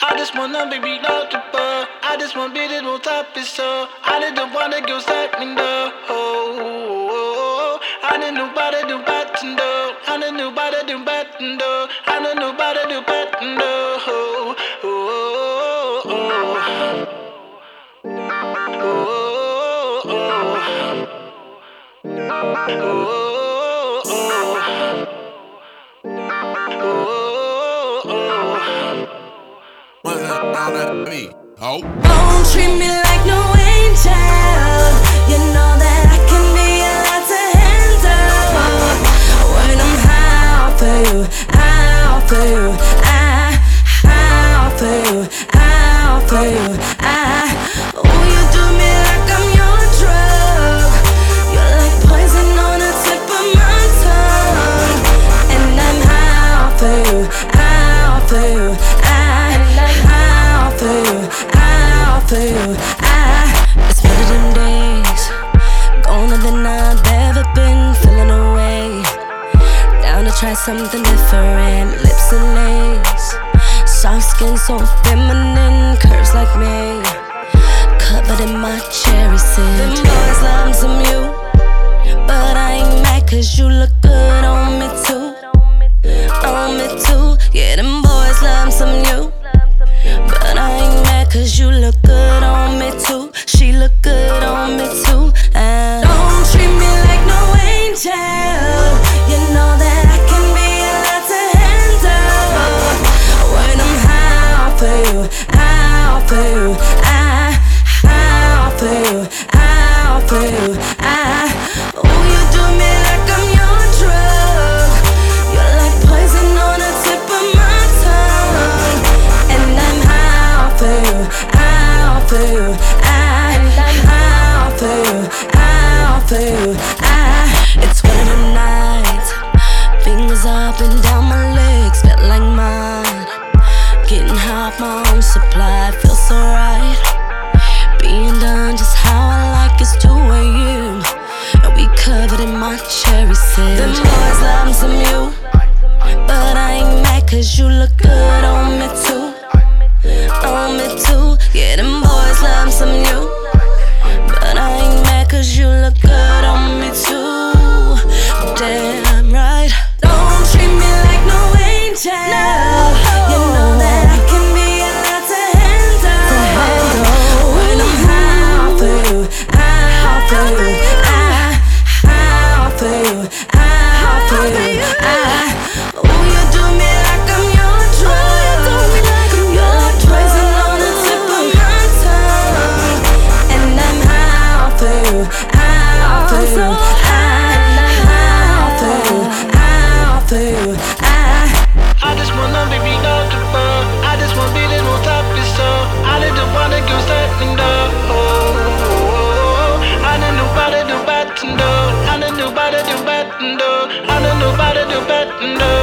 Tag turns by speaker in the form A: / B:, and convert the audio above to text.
A: I just wanna be loved, but I just want be the no top is so. I didn't wanna go start me though. I didn't nobody do bad though. I didn't nobody do bad though. I didn't nobody do bad though.
B: Don't treat me like no angel. You know that I can be a lot to handle. When I'm out for you, out for you, out for you, out for you. Oh, you do me like I'm your drug. You're like poison on the tip of my tongue. And I'm out for you, out for you, out for you, out for you. It's better than days, gone than I've ever been, feeling away. Down to try something different, lips and lace, soft skin so feminine, curves like me, covered in my cherry scent. Them boys love some you, but I ain't mad 'cause you look good on me too, on me too. Yeah, them boys love some you, but I ain't mad 'cause you look good on me too. She look good on me too. Don't treat me like no angel. You know that I can be a lot to handle. When I'm out for you, out for you, out for you, out for you. Oh, you do me like I'm your drug. You're like poison on the tip of my tongue. And I'm out for you, out for you, and I'm out for you, out for you. It's one of the nights, fingers up and down my legs, felt like mine. Getting high off my own supply, feels so right. Being done just how I like, it's 2 a.m. and we covered in my cherry scent. Them boys love some you, but I ain't mad 'cause you look good on me too, on me too. Yeah, them boys love some you, but I ain't mad 'cause you look good on me too. Damn right. Don't treat me like no angel. You know that I can be a lot to handle. When I'm out for you, out for you, out for you, out for you. Oh, you do me like I'm your drug. You're like poison on the tip of my tongue. And I'm out for you, out for you, out for you, out for you.
A: I just wanna be loved, but I just want be the no top is so. I didn't wanna go start me though. I didn't nobody do bad though. I didn't nobody do bad though. I didn't nobody do bad though.